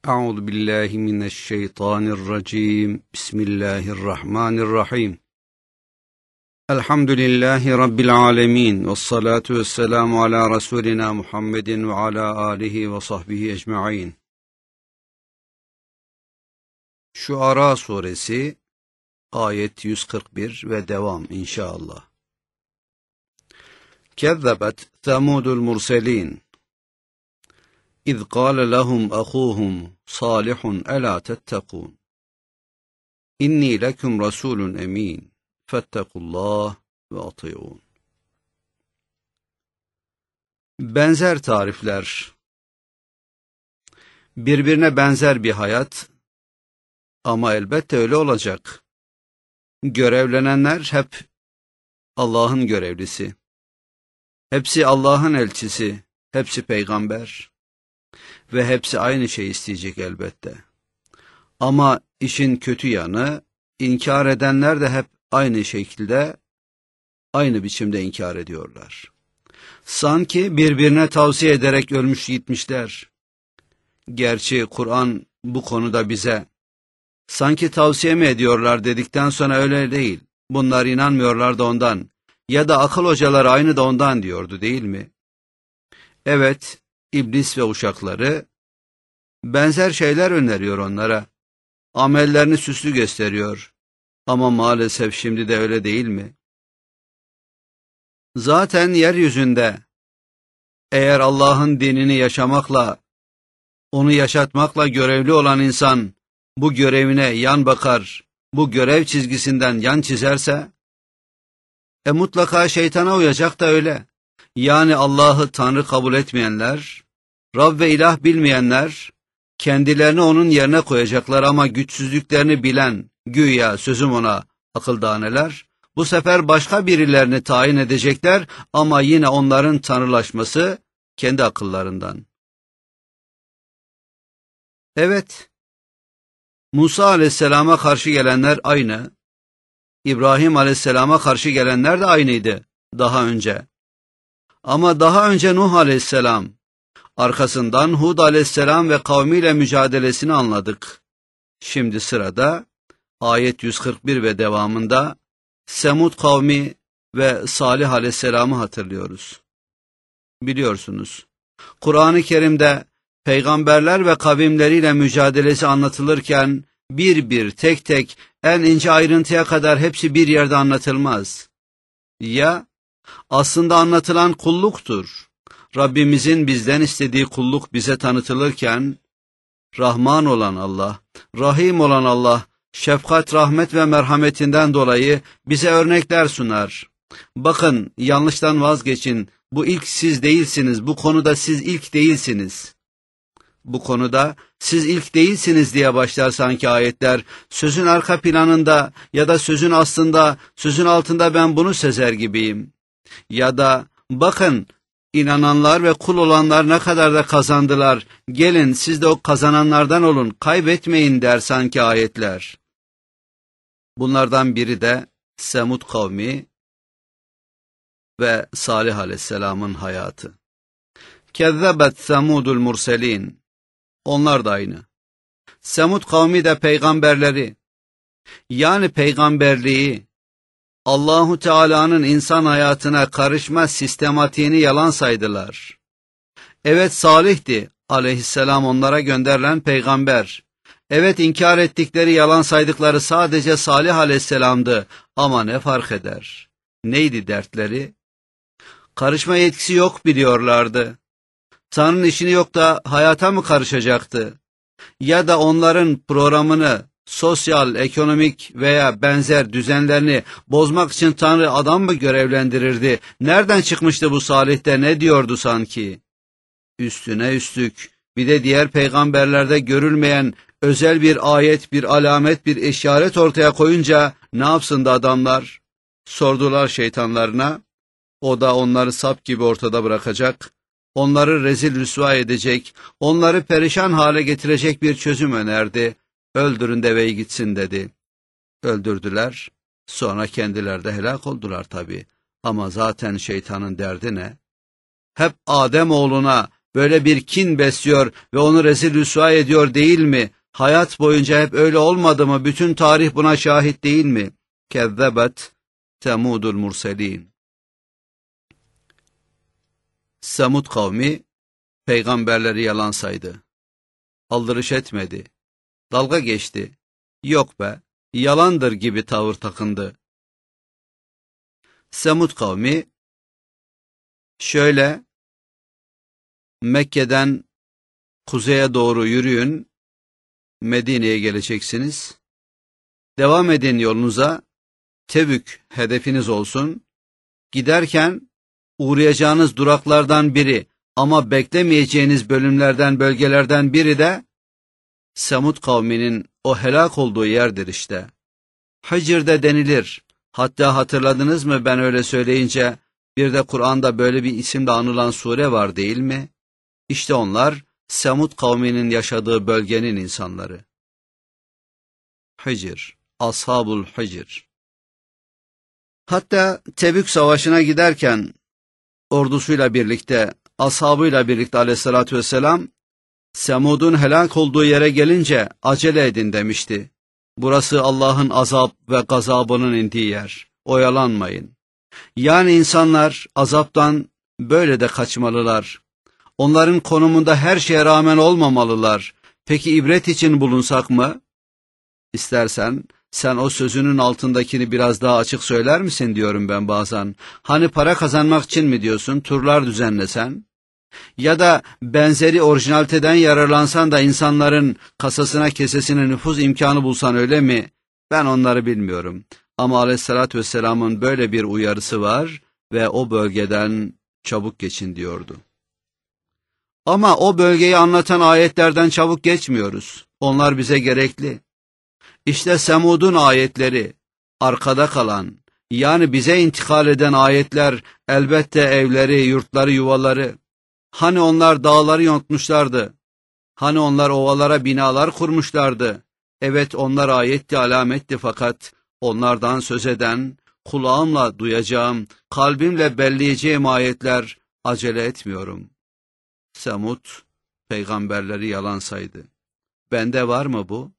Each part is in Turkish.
Euzu billahi mineşşeytanirracim. Bismillahirrahmanirrahim. Elhamdülillahi Rabbil alemin. Vessalatu vesselamu ala Resulina Muhammedin ve ala alihi ve sahbihi ecma'in. Şuara suresi ayet 141 ve devam inşallah. Kezzebet Semudul murselin. İz qâle lehum ahûhum Salihun elâ tettekûn. İnni lekum rasûlun emîn. Fettekullah ve atî'ûn. Benzer tarifler. Birbirine benzer bir hayat. Ama elbette öyle olacak. Görevlenenler hep Allah'ın görevlisi. Hepsi Allah'ın elçisi. Hepsi peygamber. Ve hepsi aynı şey isteyecek elbette. Ama işin kötü yanı, inkar edenler de hep aynı şekilde, aynı biçimde inkar ediyorlar. Sanki birbirine tavsiye ederek ölmüş gitmişler. Gerçi Kur'an bu konuda bize, sanki tavsiye mi ediyorlar dedikten sonra öyle değil. Bunlar inanmıyorlar da ondan, ya da akıl hocaları aynı da ondan diyordu değil mi? Evet, İblis ve uşakları benzer şeyler öneriyor onlara. Amellerini süslü gösteriyor. Ama maalesef şimdi de öyle değil mi? Zaten yeryüzünde eğer Allah'ın dinini yaşamakla, onu yaşatmakla görevli olan insan bu görevine yan bakar, bu görev çizgisinden yan çizerse, mutlaka şeytana uyacak da öyle. Yani Allah'ı Tanrı kabul etmeyenler, Rab ve ilah bilmeyenler, kendilerini onun yerine koyacaklar ama güçsüzlüklerini bilen, güya sözüm ona akıldaneler, bu sefer başka birilerini tayin edecekler ama yine onların tanrılaşması kendi akıllarından. Evet, Musa aleyhisselama karşı gelenler aynı, İbrahim aleyhisselama karşı gelenler de aynıydı daha önce. Ama daha önce Nuh aleyhisselam, arkasından Hud aleyhisselam ve kavmiyle mücadelesini anladık. Şimdi sırada ayet 141 ve devamında Semud kavmi ve Salih aleyhisselamı hatırlıyoruz. Biliyorsunuz, Kur'an-ı Kerim'de peygamberler ve kavimleriyle mücadelesi anlatılırken bir bir tek tek en ince ayrıntıya kadar hepsi bir yerde anlatılmaz. Ya aslında anlatılan kulluktur. Rabbimizin bizden istediği kulluk bize tanıtılırken, Rahman olan Allah, Rahim olan Allah, şefkat, rahmet ve merhametinden dolayı bize örnekler sunar. Bakın, yanlıştan vazgeçin, bu ilk siz değilsiniz, bu konuda siz ilk değilsiniz. Bu konuda siz ilk değilsiniz diye başlar sanki ayetler, sözün arka planında ya da sözün aslında, sözün altında ben bunu sezer gibiyim. Ya da bakın, inananlar ve kul olanlar ne kadar da kazandılar, gelin siz de o kazananlardan olun, kaybetmeyin der sanki ayetler. Bunlardan biri de Semud kavmi ve Salih aleyhisselamın hayatı. Kezzebet Semudul murselin. Onlar da aynı. Semud kavmi de peygamberleri, yani peygamberliği, Allahu Teala'nın insan hayatına karışma sistematiğini yalan saydılar. Evet, Salih'ti aleyhisselam onlara gönderilen peygamber. Evet, inkar ettikleri, yalan saydıkları sadece Salih aleyhisselamdı ama ne fark eder? Neydi dertleri? Karışma yetkisi yok biliyorlardı. Tanrı'nın işini yok da hayata mı karışacaktı? Ya da onların programını, sosyal, ekonomik veya benzer düzenlerini bozmak için Tanrı adam mı görevlendirirdi? Nereden çıkmıştı bu Salih'te, ne diyordu sanki? Üstüne üstlük bir de diğer peygamberlerde görülmeyen özel bir ayet, bir alamet, bir işaret ortaya koyunca ne yapsın da adamlar? Sordular şeytanlarına, o da onları sap gibi ortada bırakacak, onları rezil rüsva edecek, onları perişan hale getirecek bir çözüm önerdi. Öldürün deveyi gitsin dedi. Öldürdüler, sonra kendileri de helak oldular tabii. Ama zaten şeytanın derdi ne? Hep Adem oğluna böyle bir kin besliyor ve onu rezil rüsva ediyor değil mi? Hayat boyunca hep öyle olmadı mı? Bütün tarih buna şahit değil mi? Kezzebet Semudul Murselin. Semud kavmi peygamberleri yalan saydı. Aldırış etmedi. Dalga geçti. Yok be, yalandır gibi tavır takındı. Semud kavmi şöyle Mekke'den kuzeye doğru yürüyün, Medine'ye geleceksiniz. Devam edin yolunuza, Tebük hedefiniz olsun. Giderken uğrayacağınız duraklardan biri ama beklemeyeceğiniz bölgelerden biri de Semud kavminin o helak olduğu yerdir işte. Hicr'de denilir. Hatta hatırladınız mı ben öyle söyleyince, bir de Kur'an'da böyle bir isimle anılan sure var değil mi? İşte onlar Semud kavminin yaşadığı bölgenin insanları. Hicr, Ashabul Hicr. Hatta Tebük Savaşı'na giderken ordusuyla birlikte, ashabıyla birlikte aleyhissalatü vesselam, Semud'un helak olduğu yere gelince acele edin demişti. Burası Allah'ın azap ve gazabının indiği yer. Oyalanmayın. Yani insanlar azaptan böyle de kaçmalılar. Onların konumunda her şeye rağmen olmamalılar. Peki ibret için bulunsak mı? İstersen sen o sözünün altındakini biraz daha açık söyler misin diyorum ben bazen. Hani para kazanmak için mi diyorsun, turlar düzenlesen? Ya da benzeri orijinaliteden yararlansan da insanların kasasına kesesine nüfuz imkanı bulsan öyle mi? Ben onları bilmiyorum. Ama aleyhissalatü vesselamın böyle bir uyarısı var ve o bölgeden çabuk geçin diyordu. Ama o bölgeyi anlatan ayetlerden çabuk geçmiyoruz. Onlar bize gerekli. İşte Semud'un ayetleri, arkada kalan, yani bize intikal eden ayetler, elbette evleri, yurtları, yuvaları. Hani onlar dağları yontmuşlardı? Hani onlar ovalara binalar kurmuşlardı? Evet, onlar ayetti, alametti, fakat onlardan söz eden, kulağımla duyacağım, kalbimle belleyeceğim ayetler, acele etmiyorum. Semud, peygamberleri yalan saydı. Bende var mı bu?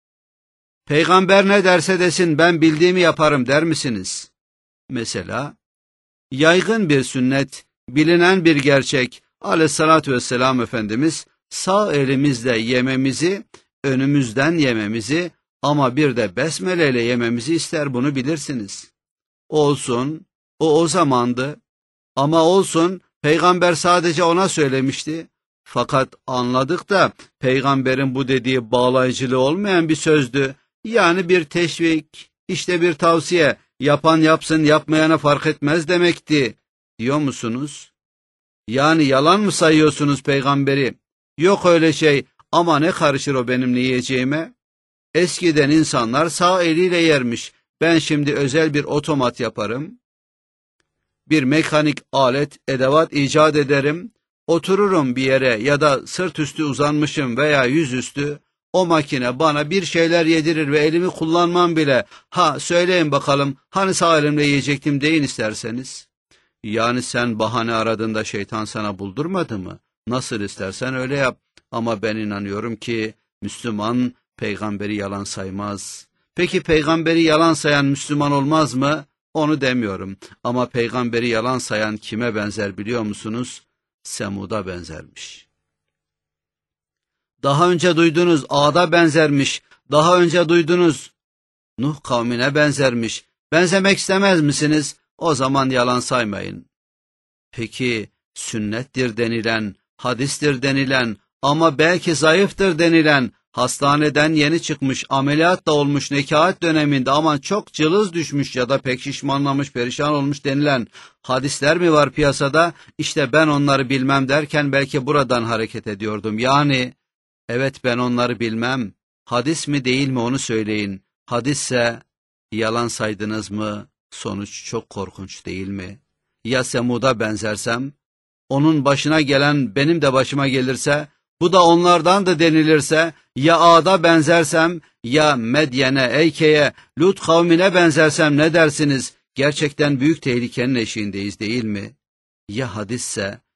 Peygamber ne derse desin ben bildiğimi yaparım der misiniz? Mesela, yaygın bir sünnet, bilinen bir gerçek, aleyhissalatü vesselam Efendimiz sağ elimizle yememizi, önümüzden yememizi ama bir de besmele ile yememizi ister, bunu bilirsiniz. Olsun, o zamandı ama olsun, peygamber sadece ona söylemişti. Fakat anladık da peygamberin bu dediği bağlayıcılığı olmayan bir sözdü. Yani bir teşvik, işte bir tavsiye, yapan yapsın yapmayana fark etmez demekti. Diyor musunuz? Yani yalan mı sayıyorsunuz peygamberi? Yok öyle şey, ama ne karışır o benim ne yiyeceğime? Eskiden insanlar sağ eliyle yermiş. Ben şimdi özel bir otomat yaparım. Bir mekanik alet, edevat icat ederim. Otururum bir yere ya da sırt üstü uzanmışım veya yüzüstü. O makine bana bir şeyler yedirir ve elimi kullanmam bile. Ha, söyleyin bakalım, hani sağ elimle yiyecektim deyin isterseniz. Yani sen bahane aradığında şeytan sana buldurmadı mı? Nasıl istersen öyle yap. Ama ben inanıyorum ki Müslüman peygamberi yalan saymaz. Peki peygamberi yalan sayan Müslüman olmaz mı? Onu demiyorum. Ama peygamberi yalan sayan kime benzer biliyor musunuz? Semud'a benzermiş. Daha önce duydunuz Ad'a benzermiş. Daha önce duydunuz Nuh kavmine benzermiş. Benzemek istemez misiniz? O zaman yalan saymayın. Peki sünnettir denilen, hadistir denilen ama belki zayıftır denilen, hastaneden yeni çıkmış, ameliyat da olmuş nekaat döneminde ama çok cılız düşmüş ya da pek şişmanlamış, perişan olmuş denilen hadisler mi var piyasada? İşte ben onları bilmem derken belki buradan hareket ediyordum. Yani evet, ben onları bilmem. Hadis mi değil mi onu söyleyin. Hadisse yalan saydınız mı? Sonuç çok korkunç değil mi? Ya Semud'a benzersem, onun başına gelen benim de başıma gelirse, bu da onlardan da denilirse, ya Ad'a benzersem, ya Medyen'e, Eyke'ye, Lut kavmine benzersem ne dersiniz? Gerçekten büyük tehlikenin eşiğindeyiz değil mi? Ya hadisse,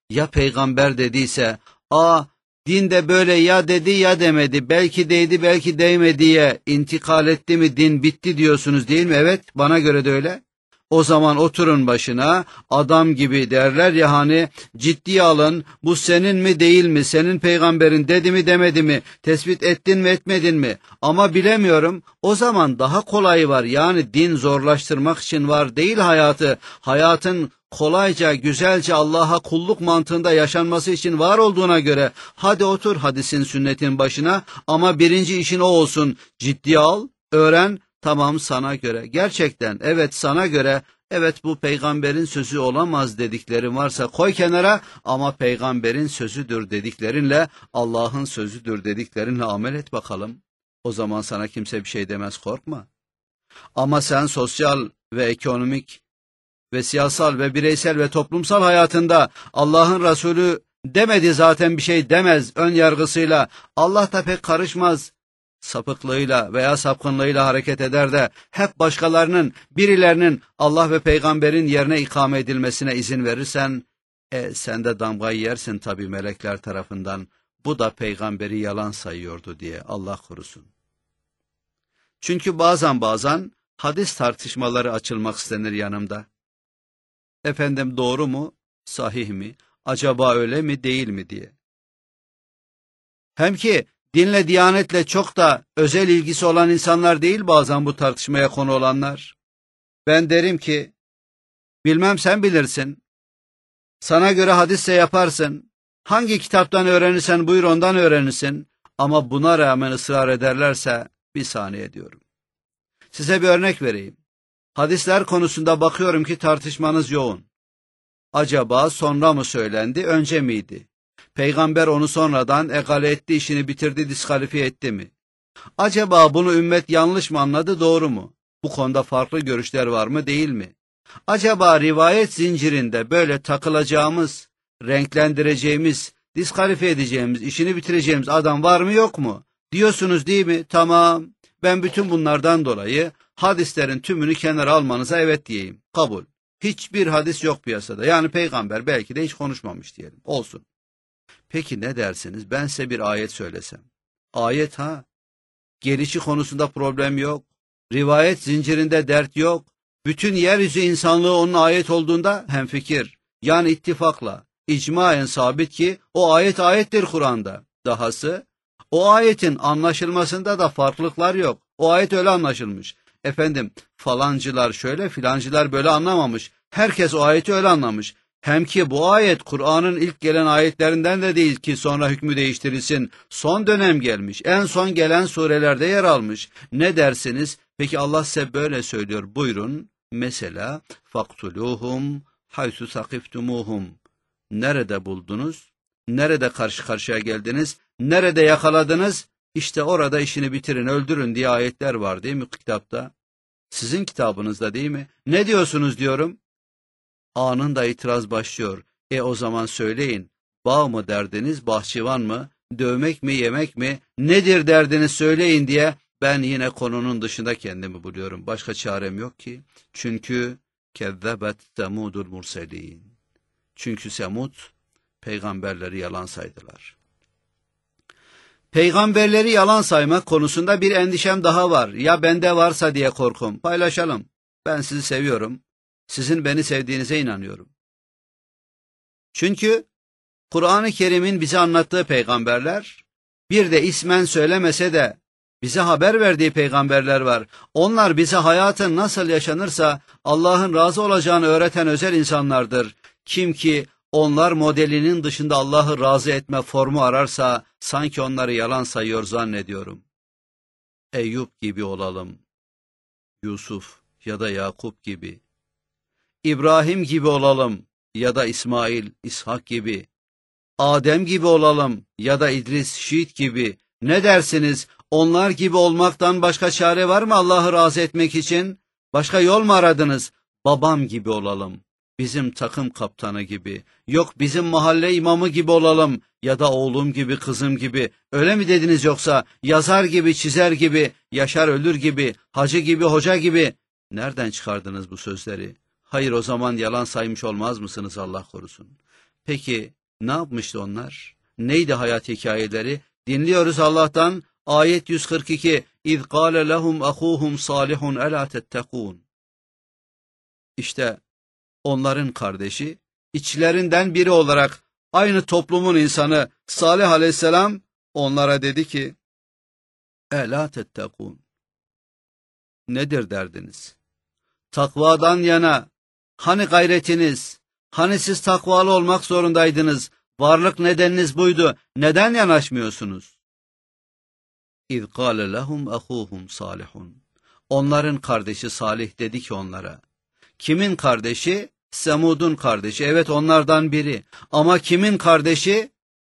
Ya peygamber dediyse, din de böyle ya dedi ya demedi, belki değdi belki değmediye intikal etti mi din bitti diyorsunuz değil mi? Evet, bana göre de öyle. O zaman oturun başına, adam gibi derler ya hani, ciddiye alın, bu senin mi değil mi, senin peygamberin dedi mi demedi mi, tespit ettin mi etmedin mi, ama bilemiyorum. O zaman daha kolayı var, yani din zorlaştırmak için var değil hayatı, hayatın kolayca, güzelce Allah'a kulluk mantığında yaşanması için var olduğuna göre, hadi otur hadisin sünnetin başına, ama birinci işin o olsun, ciddiye al, öğren. Tamam, sana göre, gerçekten evet sana göre, evet bu peygamberin sözü olamaz dediklerin varsa koy kenara, ama peygamberin sözüdür dediklerinle, Allah'ın sözüdür dediklerinle amel et bakalım. O zaman sana kimse bir şey demez, korkma. Ama sen sosyal ve ekonomik ve siyasal ve bireysel ve toplumsal hayatında Allah'ın Resulü demedi zaten, bir şey demez ön yargısıyla, Allah da pek karışmaz sapıklığıyla veya sapkınlığıyla hareket eder de hep başkalarının, birilerinin Allah ve peygamberin yerine ikame edilmesine izin verirsen, sen de damgayı yersin tabii melekler tarafından, bu da peygamberi yalan sayıyordu diye, Allah korusun. Çünkü bazen hadis tartışmaları açılmak istenir yanımda. Efendim doğru mu, sahih mi, acaba öyle mi değil mi diye. Hem ki dinle, diyanetle çok da özel ilgisi olan insanlar değil bazen bu tartışmaya konu olanlar. Ben derim ki, bilmem sen bilirsin, sana göre hadisse yaparsın, hangi kitaptan öğrenirsen buyur ondan öğrenirsin, ama buna rağmen ısrar ederlerse bir saniye diyorum. Size bir örnek vereyim. Hadisler konusunda bakıyorum ki tartışmanız yoğun. Acaba sonra mı söylendi, önce miydi? Peygamber onu sonradan egale etti, işini bitirdi, diskalifiye etti mi? Acaba bunu ümmet yanlış mı anladı, doğru mu? Bu konuda farklı görüşler var mı, değil mi? Acaba rivayet zincirinde böyle takılacağımız, renklendireceğimiz, diskalifiye edeceğimiz, işini bitireceğimiz adam var mı yok mu? Diyorsunuz değil mi? Tamam. Ben bütün bunlardan dolayı hadislerin tümünü kenara almanıza evet diyeyim. Kabul. Hiçbir hadis yok piyasada. Yani peygamber belki de hiç konuşmamış diyelim. Olsun. Peki ne dersiniz? Ben size bir ayet söylesem. Ayet ha. Gelişi konusunda problem yok. Rivayet zincirinde dert yok. Bütün yeryüzü insanlığı onun ayet olduğunda hemfikir. Yani ittifakla, icmaen sabit ki o ayet ayettir Kur'an'da. Dahası o ayetin anlaşılmasında da farklılıklar yok. O ayet öyle anlaşılmış. Efendim falancılar şöyle, filancılar böyle anlamamış. Herkes o ayeti öyle anlamış. Hem ki bu ayet Kur'an'ın ilk gelen ayetlerinden de değil ki sonra hükmü değiştirilsin. Son dönem gelmiş. En son gelen surelerde yer almış. Ne dersiniz? Peki Allah size böyle söylüyor. Buyurun. Mesela faktuluhum haysu sakiftumuhum. Nerede buldunuz? Nerede karşı karşıya geldiniz? Nerede yakaladınız? İşte orada işini bitirin, öldürün diye ayetler var değil mi kitapta? Sizin kitabınızda değil mi? Ne diyorsunuz diyorum. Anında itiraz başlıyor. O zaman söyleyin. Bağ mı derdiniz, bahçıvan mı? Dövmek mi, yemek mi? Nedir derdiniz söyleyin diye ben yine konunun dışında kendimi buluyorum. Başka çarem yok ki. Çünkü kezzebet semudul murselin. Çünkü Semud peygamberleri yalan saydılar. Peygamberleri yalan saymak konusunda bir endişem daha var. Ya bende varsa diye korkum. Paylaşalım. Ben sizi seviyorum. Sizin beni sevdiğinize inanıyorum. Çünkü Kur'an-ı Kerim'in bize anlattığı peygamberler, bir de ismen söylemese de bize haber verdiği peygamberler var. Onlar bize hayatın nasıl yaşanırsa Allah'ın razı olacağını öğreten özel insanlardır. Kim ki onlar modelinin dışında Allah'ı razı etme formu ararsa sanki onları yalan sayıyor zannediyorum. Eyüp gibi olalım, Yusuf ya da Yakup gibi, İbrahim gibi olalım ya da İsmail, İshak gibi, Adem gibi olalım ya da İdris, Şiit gibi. Ne dersiniz? Onlar gibi olmaktan başka çare var mı Allah'ı razı etmek için? Başka yol mu aradınız? Babam gibi olalım, bizim takım kaptanı gibi, yok bizim mahalle imamı gibi olalım ya da oğlum gibi, kızım gibi. Öyle mi dediniz yoksa yazar gibi, çizer gibi, Yaşar Ölür gibi, hacı gibi, hoca gibi? Nereden çıkardınız bu sözleri? Hayır, o zaman yalan saymış olmaz mısınız Allah korusun? Peki ne yapmıştı onlar? Neydi hayat hikayeleri? Dinliyoruz Allah'tan. Ayet 142. İz kâle lehum ahuhum salihun elâ tettekûn. İşte onların kardeşi, içlerinden biri olarak aynı toplumun insanı Salih aleyhisselam onlara dedi ki, elâ tettekûn. Nedir derdiniz? Takvadan yana, hani gayretiniz, hani siz takvalı olmak zorundaydınız, varlık nedeniniz buydu, neden yanaşmıyorsunuz? İz kâle lehum ahuhum salihun. Onların kardeşi Salih dedi ki onlara. Kimin kardeşi? Semud'un kardeşi. Evet, onlardan biri. Ama kimin kardeşi?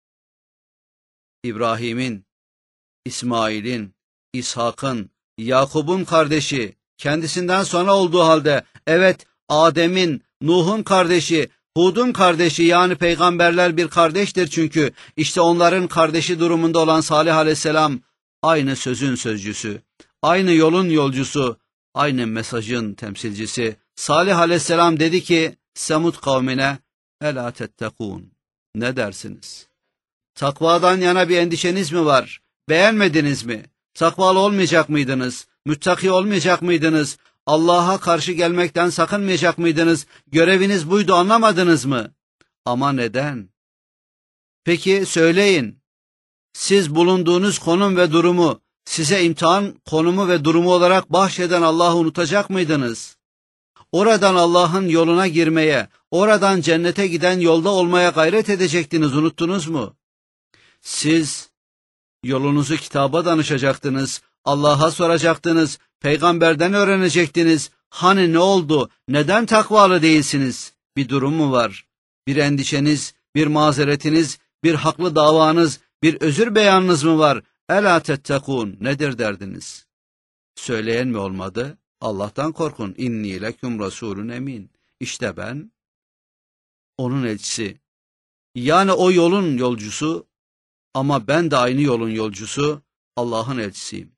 İbrahim'in, İsmail'in, İshak'ın, Yakub'un kardeşi. Kendisinden sonra olduğu halde, evet, Adem'in, Nuh'un kardeşi, Hud'un kardeşi, yani peygamberler bir kardeştir çünkü. İşte onların kardeşi durumunda olan Salih aleyhisselam, aynı sözün sözcüsü, aynı yolun yolcusu, aynı mesajın temsilcisi. Salih aleyhisselam dedi ki Semud kavmine, elâ tettekûn. Ne dersiniz? Takvadan yana bir endişeniz mi var? Beğenmediniz mi? Takvalı olmayacak mıydınız? Müttaki olmayacak mıydınız? Allah'a karşı gelmekten sakınmayacak mıydınız? Göreviniz buydu, anlamadınız mı? Ama neden? Peki söyleyin. Siz bulunduğunuz konum ve durumu, size imtihan konumu ve durumu olarak bahşeden Allah'ı unutacak mıydınız? Oradan Allah'ın yoluna girmeye, oradan cennete giden yolda olmaya gayret edecektiniz, unuttunuz mu? Siz yolunuzu kitaba danışacaktınız, Allah'a soracaktınız, peygamberden öğrenecektiniz. Hani ne oldu, neden takvalı değilsiniz? Bir durum mu var? Bir endişeniz, bir mazeretiniz, bir haklı davanız, bir özür beyanınız mı var? Elâ tettekûn, nedir derdiniz? Söyleyen mi olmadı? Allah'tan korkun. İnni leküm rasûlün emin. İşte ben, onun elçisi. Yani o yolun yolcusu, ama ben de aynı yolun yolcusu, Allah'ın elçisiyim.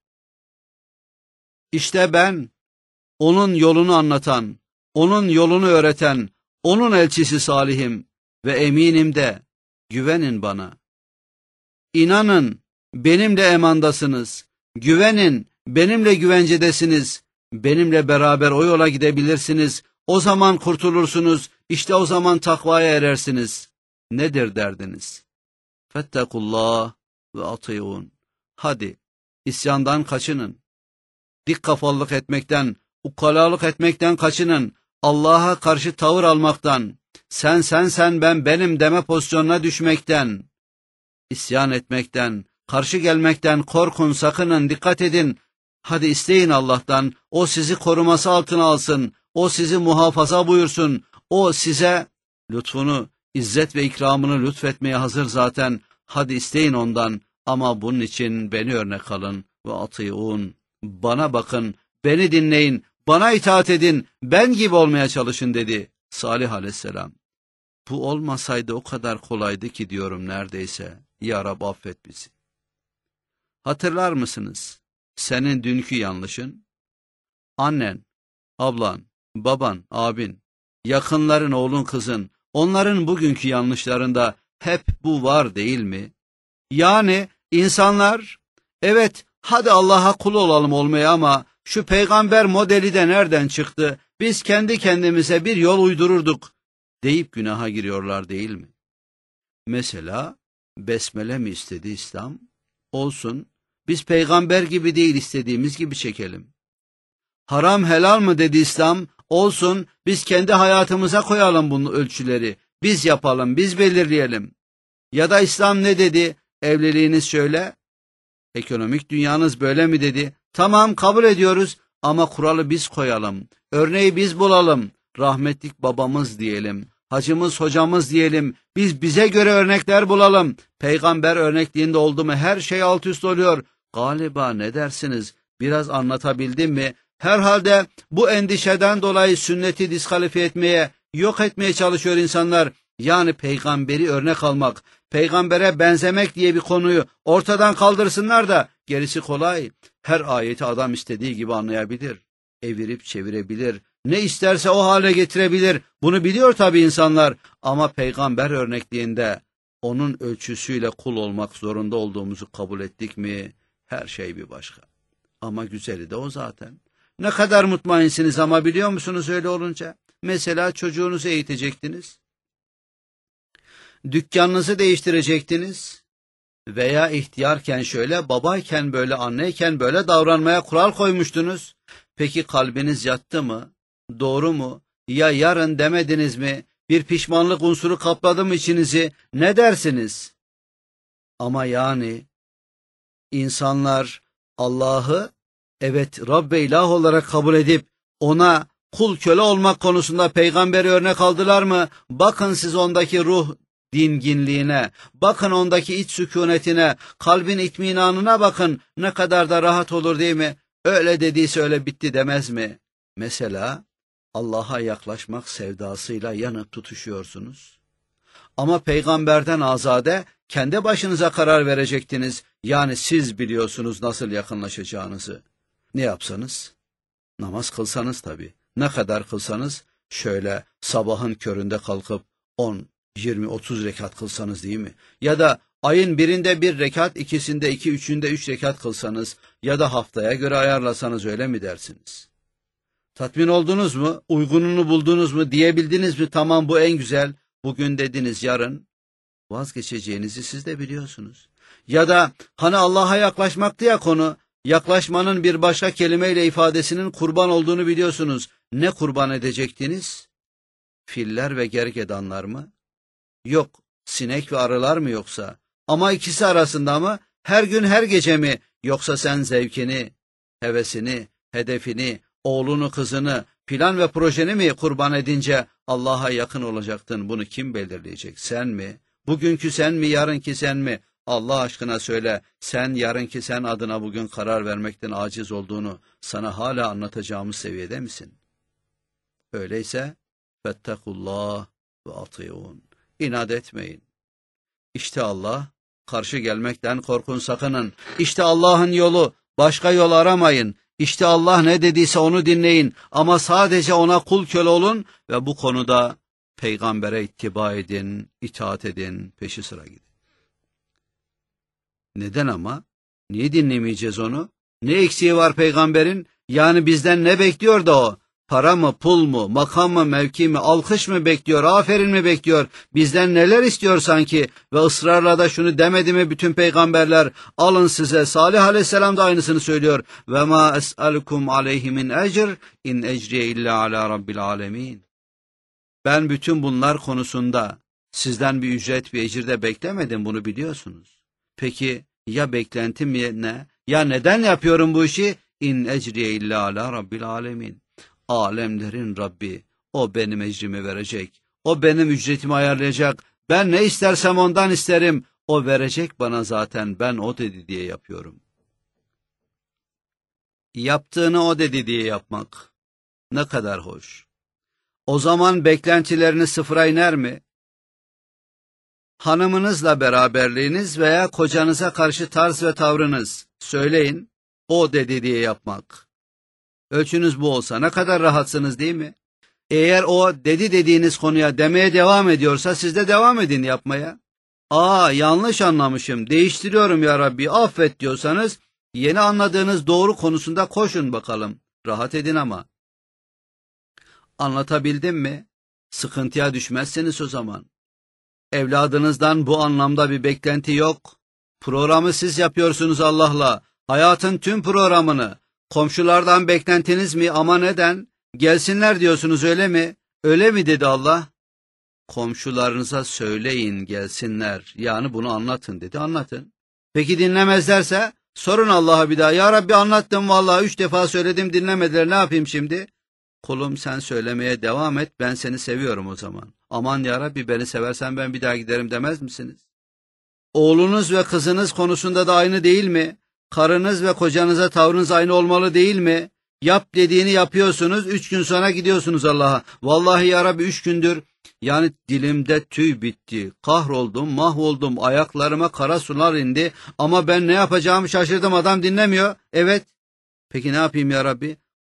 İşte ben, onun yolunu anlatan, onun yolunu öğreten, onun elçisi Salih'im ve eminim de, güvenin bana. İnanın, benimle emandasınız. Güvenin, benimle güvencedesiniz. Benimle beraber o yola gidebilirsiniz. O zaman kurtulursunuz. İşte o zaman takvaya erersiniz. Nedir derdiniz? Fettekullah ve atiyun. Hadi, isyandan kaçının. Dik kafalılık etmekten, ukkalalık etmekten kaçının. Allah'a karşı tavır almaktan, sen ben benim deme pozisyonuna düşmekten, isyan etmekten, karşı gelmekten korkun, sakının, dikkat edin. Hadi isteyin Allah'tan, o sizi koruması altına alsın, o sizi muhafaza buyursun, o size lütfunu, izzet ve ikramını lütfetmeye hazır zaten. Hadi isteyin ondan, ama bunun için beni örnek alın ve atiyun. Bana bakın, beni dinleyin, bana itaat edin, ben gibi olmaya çalışın dedi Salih aleyhisselam. Bu olmasaydı o kadar kolaydı ki diyorum neredeyse. Ya Rab affet bizi. Hatırlar mısınız? Senin dünkü yanlışın, annen, ablan, baban, abin, yakınların, oğlun, kızın, onların bugünkü yanlışlarında hep bu var değil mi? Yani insanlar, evet hadi Allah'a kul olalım olmaya ama şu peygamber modeli de nereden çıktı? Biz kendi kendimize bir yol uydururduk deyip günaha giriyorlar değil mi? Mesela besmele mi istedi İslam? Olsun, biz peygamber gibi değil, istediğimiz gibi çekelim. Haram helal mı dedi İslam? Olsun, biz kendi hayatımıza koyalım bunu ölçüleri. Biz yapalım, biz belirleyelim. Ya da İslam ne dedi? Evliliğiniz şöyle, ekonomik dünyanız böyle mi dedi? Tamam, kabul ediyoruz ama kuralı biz koyalım. Örneği biz bulalım. Rahmetlik babamız diyelim. Hacımız, hocamız diyelim. Biz bize göre örnekler bulalım. Peygamber örnekliğinde oldu mu her şey alt üst oluyor. Galiba ne dersiniz? Biraz anlatabildim mi? Herhalde bu endişeden dolayı sünneti diskalifiye etmeye, yok etmeye çalışıyor insanlar. Yani peygamberi örnek almak, peygambere benzemek diye bir konuyu ortadan kaldırsınlar da gerisi kolay. Her ayeti adam istediği gibi anlayabilir, evirip çevirebilir, Ne isterse o hale getirebilir. Bunu biliyor tabii insanlar. Ama peygamber örnekliğinde onun ölçüsüyle kul olmak zorunda olduğumuzu kabul ettik mi? Her şey bir başka. Ama güzeli de o zaten. Ne kadar mutmainsiniz ama biliyor musunuz öyle olunca? Mesela çocuğunuzu eğitecektiniz. Dükkanınızı değiştirecektiniz. Veya ihtiyarken şöyle, babayken böyle, anneyken böyle davranmaya kural koymuştunuz. Peki kalbiniz yattı mı? Doğru mu? Ya yarın demediniz mi? Bir pişmanlık unsuru kapladı mı içinizi? Ne dersiniz? Ama yani insanlar Allah'ı evet Rabbe ilah olarak kabul edip ona kul köle olmak konusunda peygamberi örnek aldılar mı? Bakın siz ondaki ruh dinginliğine, bakın ondaki iç sükunetine, kalbin itminanına bakın, ne kadar da rahat olur değil mi? Öyle dediyse öyle bitti demez mi? Mesela Allah'a yaklaşmak sevdasıyla yanıp tutuşuyorsunuz. Ama peygamberden azade kendi başınıza karar verecektiniz. Yani siz biliyorsunuz nasıl yakınlaşacağınızı. Ne yapsanız? Namaz kılsanız tabii. Ne kadar kılsanız? Şöyle sabahın köründe kalkıp 10, 20, 30 rekat kılsanız değil mi? Ya da ayın birinde 1 rekat, ikisinde 2, üçünde 3 rekat kılsanız ya da haftaya göre ayarlasanız öyle mi dersiniz? Tatmin oldunuz mu? Uygununu buldunuz mu? Diyebildiniz mi? Tamam bu en güzel. Bugün dediniz, yarın vazgeçeceğinizi siz de biliyorsunuz. Ya da hani Allah'a yaklaşmaktı ya konu, yaklaşmanın bir başka kelimeyle ifadesinin kurban olduğunu biliyorsunuz. Ne kurban edecektiniz? Filler ve gergedanlar mı? Yok, sinek ve arılar mı yoksa? Ama ikisi arasında mı? Her gün her gece mi? Yoksa sen zevkini, hevesini, hedefini, oğlunu kızını, plan ve projeni mi kurban edince Allah'a yakın olacaktın? Bunu kim belirleyecek? Sen mi? Bugünkü sen mi, yarınki sen mi? Allah aşkına söyle, sen yarınki sen adına bugün karar vermekten aciz olduğunu sana hala anlatacağımız seviyede misin? Öyleyse fettekullah ve atiyun. İnat etmeyin. İşte Allah, karşı gelmekten korkun, sakının. İşte Allah'ın yolu, başka yol aramayın. İşte Allah ne dediyse onu dinleyin ama sadece ona kul köle olun ve bu konuda peygambere ittiba edin, itaat edin, peşi sıra gidin. Neden ama? Niye dinlemeyeceğiz onu? Ne eksiği var peygamberin? Yani bizden ne bekliyor da o? Para mı, pul mu, makam mı, mevki mi, alkış mı bekliyor, aferin mi bekliyor? Bizden neler istiyor sanki? Ve ısrarla da şunu demedi mi bütün peygamberler? Alın size, Salih aleyhisselam da aynısını söylüyor. Ve ma es'alukum aleyhi min ecr in ecriye illa ala rabbil alemin. Ben bütün bunlar konusunda sizden bir ücret, bir ecir de beklemedim, bunu biliyorsunuz. Peki ya beklentim ne? Ya neden yapıyorum bu işi? İn ecriye illa ala rabbil alemin. Alemlerin Rabbi, o benim ecrimi verecek, o benim ücretimi ayarlayacak, ben ne istersem ondan isterim, o verecek bana zaten, ben o dedi diye yapıyorum. Yaptığını o dedi diye yapmak ne kadar hoş. O zaman beklentileriniz sıfıra iner mi? Hanımınızla beraberliğiniz veya kocanıza karşı tarz ve tavrınız, söyleyin, o dedi diye yapmak. Ölçünüz bu olsa ne kadar rahatsınız değil mi? Eğer o dedi dediğiniz konuya demeye devam ediyorsa siz de devam edin yapmaya. Yanlış anlamışım, değiştiriyorum ya Rabbi, affet diyorsanız yeni anladığınız doğru konusunda koşun bakalım. Rahat edin ama. Anlatabildim mi? Sıkıntıya düşmezseniz o zaman. Evladınızdan bu anlamda bir beklenti yok. Programı siz yapıyorsunuz Allah'la. Hayatın tüm programını. Komşulardan beklentiniz mi? Ama neden? Gelsinler diyorsunuz öyle mi? Öyle mi dedi Allah? Komşularınıza söyleyin gelsinler. Yani bunu anlatın dedi, anlatın. Peki dinlemezlerse? Sorun Allah'a bir daha. Ya Rabbi anlattım vallahi 3 defa söyledim dinlemediler, ne yapayım şimdi? Kulum sen söylemeye devam et, ben seni seviyorum o zaman. Aman ya Rabbi beni seversen ben bir daha giderim demez misiniz? Oğlunuz ve kızınız konusunda da aynı değil mi? Karınız ve kocanıza tavrınız aynı olmalı değil mi? Yap dediğini yapıyorsunuz, 3 gün sonra gidiyorsunuz Allah'a. Vallahi ya Rabbi 3 gündür yani dilimde tüy bitti, kahroldum, mahvoldum, ayaklarıma kara sular indi ama ben ne yapacağımı şaşırdım, adam dinlemiyor. Evet, peki ne yapayım ya Rabbi?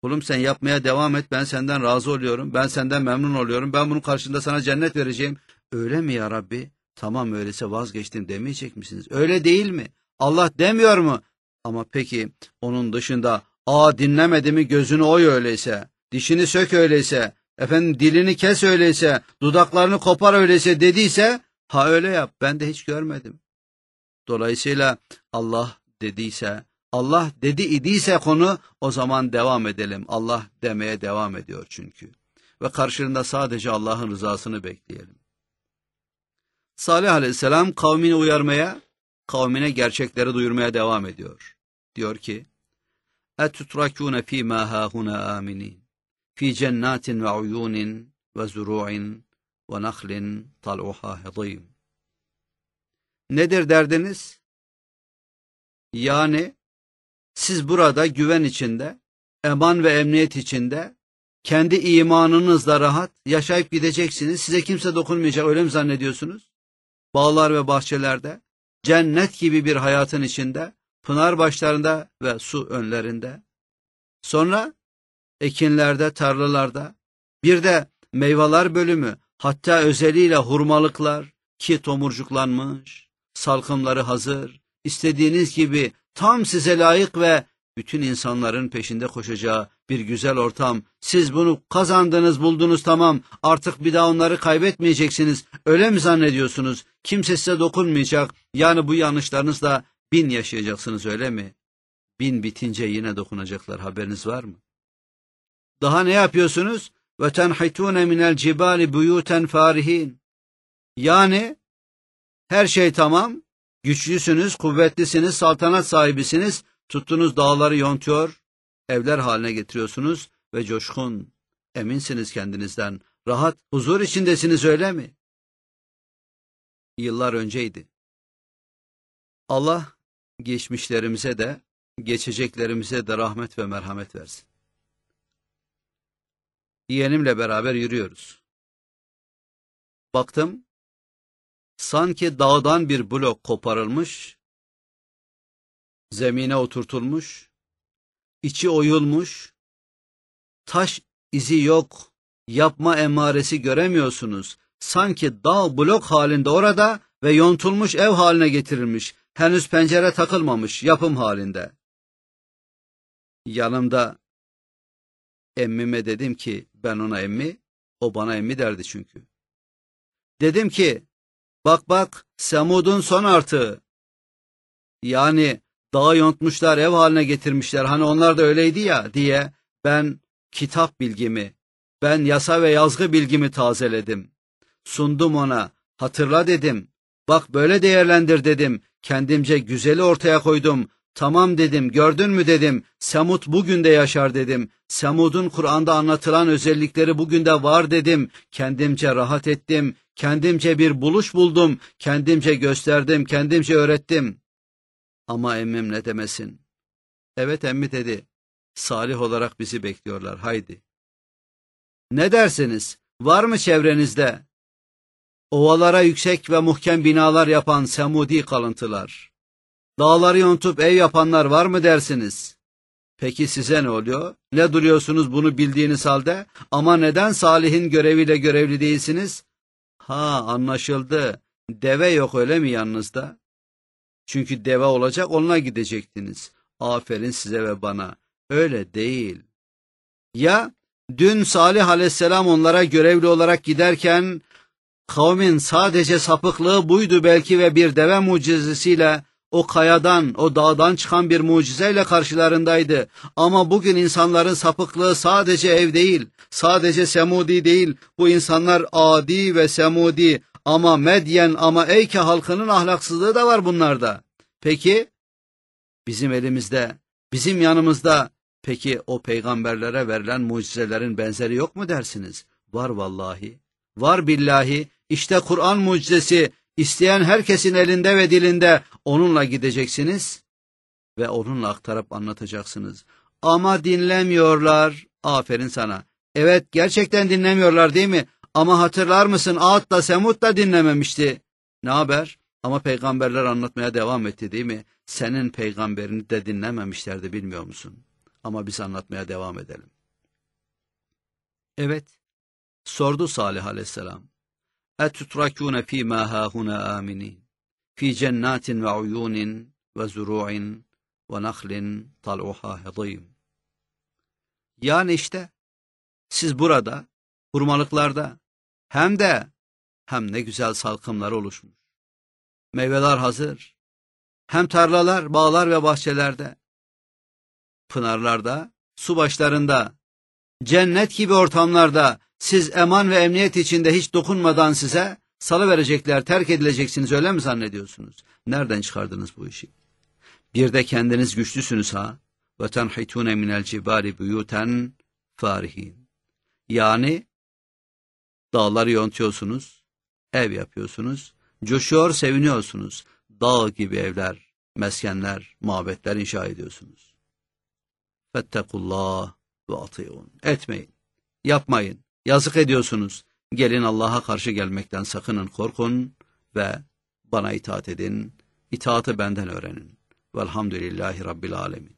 Kulum sen yapmaya devam et, ben senden razı oluyorum, ben senden memnun oluyorum, ben bunun karşılığında sana cennet vereceğim. Öyle mi ya Rabbi? Tamam öyleyse vazgeçtim demeyecek misiniz? Öyle değil mi? Allah demiyor mu? Ama peki onun dışında dinlemedi mi gözünü oy öyleyse, dişini sök öyleyse, efendim dilini kes öyleyse, dudaklarını kopar öyleyse dediyse, ha öyle yap, ben de hiç görmedim. Dolayısıyla Allah dediyse, Allah dedi idiyse konu, o zaman devam edelim. Allah demeye devam ediyor çünkü. Ve karşılığında sadece Allah'ın rızasını bekleyelim. Salih Aleyhisselam kavmini uyarmaya, kavmine gerçekleri duyurmaya devam ediyor. Diyor ki, اَتُتْرَكُونَ ف۪ي مَا هَاهُنَا آمِنِينَ ف۪ي جَنَّاتٍ وَعُيُونٍ وَزُرُوعٍ وَنَخْلٍ طَلْعُهَا هَضِيمٍ. Nedir derdiniz? Yani siz burada güven içinde, eman ve emniyet içinde, kendi imanınızla rahat yaşayıp gideceksiniz. Size kimse dokunmayacak, öyle mi zannediyorsunuz? Bağlar ve bahçelerde, cennet gibi bir hayatın içinde, pınar başlarında ve su önlerinde. Sonra ekinlerde, tarlalarda, bir de meyveler bölümü, hatta özeliyle hurmalıklar ki tomurcuklanmış, salkımları hazır, istediğiniz gibi tam size layık ve bütün insanların peşinde koşacağı bir güzel ortam. Siz bunu kazandınız, buldunuz, tamam, artık bir daha onları kaybetmeyeceksiniz. Öyle mi zannediyorsunuz? Kimse size dokunmayacak. Yani bu yanlışlarınızla 1000 yaşayacaksınız, öyle mi? 1000 bitince yine dokunacaklar, haberiniz var mı? Daha ne yapıyorsunuz? وَتَنْحِتُونَ مِنَ الْجِبَالِ بُيُوتًا فَارِهِينَ. Yani her şey tamam, güçlüsünüz, kuvvetlisiniz, saltanat sahibisiniz, tuttunuz dağları yontuyor, evler haline getiriyorsunuz ve coşkun, eminsiniz kendinizden, rahat, huzur içindesiniz, öyle mi? Yıllar önceydi. Allah geçmişlerimize de, geçeceklerimize de rahmet ve merhamet versin. Yeğenimle beraber yürüyoruz. Baktım, sanki dağdan bir blok koparılmış, zemine oturtulmuş, içi oyulmuş, taş izi yok, yapma emaresi göremiyorsunuz. Sanki dağ blok halinde orada ve yontulmuş ev haline getirilmiş, henüz pencere takılmamış yapım halinde. Yanımda emmime dedim ki, ben ona emmi, o bana emmi derdi çünkü. Dedim ki, bak Semud'un son artığı. Yani dağı yontmuşlar, ev haline getirmişler, hani onlar da öyleydi ya diye ben kitap bilgimi, ben yasa ve yazgı bilgimi tazeledim. Sundum ona, hatırla dedim, bak böyle değerlendir dedim, kendimce güzeli ortaya koydum. Tamam dedim, gördün mü dedim, Semud bugün de yaşar dedim. Semud'un Kur'an'da anlatılan özellikleri bugün de var dedim. Kendimce rahat ettim, kendimce bir buluş buldum, kendimce gösterdim, kendimce öğrettim. Ama emmim ne demesin? Evet emmi dedi, salih olarak bizi bekliyorlar, haydi. Ne dersiniz, var mı çevrenizde ovalara yüksek ve muhkem binalar yapan Semudi kalıntılar? Dağları yontup ev yapanlar var mı dersiniz? Peki size ne oluyor? Ne duruyorsunuz bunu bildiğiniz halde? Ama neden Salih'in göreviyle görevli değilsiniz? Ha, anlaşıldı. Deve yok öyle mi yanınızda? Çünkü deve olacak, onunla gidecektiniz. Aferin size ve bana. Öyle değil. Ya dün Salih Aleyhisselam onlara görevli olarak giderken kavmin sadece sapıklığı buydu belki ve bir deve mucizesiyle o kayadan, o dağdan çıkan bir mucizeyle karşılarındaydı. Ama bugün insanların sapıklığı sadece ev değil, sadece Semudi değil. Bu insanlar Adi ve Semudi ama Medyen ama Eyke halkının ahlaksızlığı da var bunlarda. Peki bizim elimizde, bizim yanımızda peki o peygamberlere verilen mucizelerin benzeri yok mu dersiniz? Var vallahi, var billahi. İşte Kur'an mucizesi. İsteyen herkesin elinde ve dilinde, onunla gideceksiniz ve onunla aktarıp anlatacaksınız. Ama dinlemiyorlar. Aferin sana. Evet, gerçekten dinlemiyorlar değil mi? Ama hatırlar mısın, Ad da Semud da dinlememişti. Ne haber? Ama peygamberler anlatmaya devam etti değil mi? Senin peygamberini de dinlememişlerdi, bilmiyor musun? Ama biz anlatmaya devam edelim. Evet, sordu Salih aleyhisselam. اَتُتْرَكُونَ ف۪ي مَا هَاهُنَا آمِنِينَ ف۪ي جَنَّاتٍ وَعُيُونٍ وَزُرُوعٍ وَنَخْلٍ طَلْعُهَا هَضِيمٌ. Yani işte, siz burada, hurmalıklarda, hem ne güzel salkımlar oluşmuş. Meyveler hazır, hem tarlalar, bağlar ve bahçelerde, pınarlarda, su başlarında, cennet gibi ortamlarda, siz eman ve emniyet içinde hiç dokunmadan size salıverecekler, terk edileceksiniz, öyle mi zannediyorsunuz? Nereden çıkardınız bu işi? Bir de kendiniz güçlüsünüz ha. وَتَنْحِتُونَ مِنَ الْجِبَالِ بُيُوتًا فَارِهِينَ. Yani dağları yontuyorsunuz, ev yapıyorsunuz, coşuyor, seviniyorsunuz. Dağ gibi evler, meskenler, mabetler inşa ediyorsunuz. فَاتَّقُوا ve atıyun. Etmeyin, yapmayın, yazık ediyorsunuz. Gelin Allah'a karşı gelmekten sakının, korkun ve bana itaat edin. İtaatı benden öğrenin. Velhamdülillahi Rabbil alemin.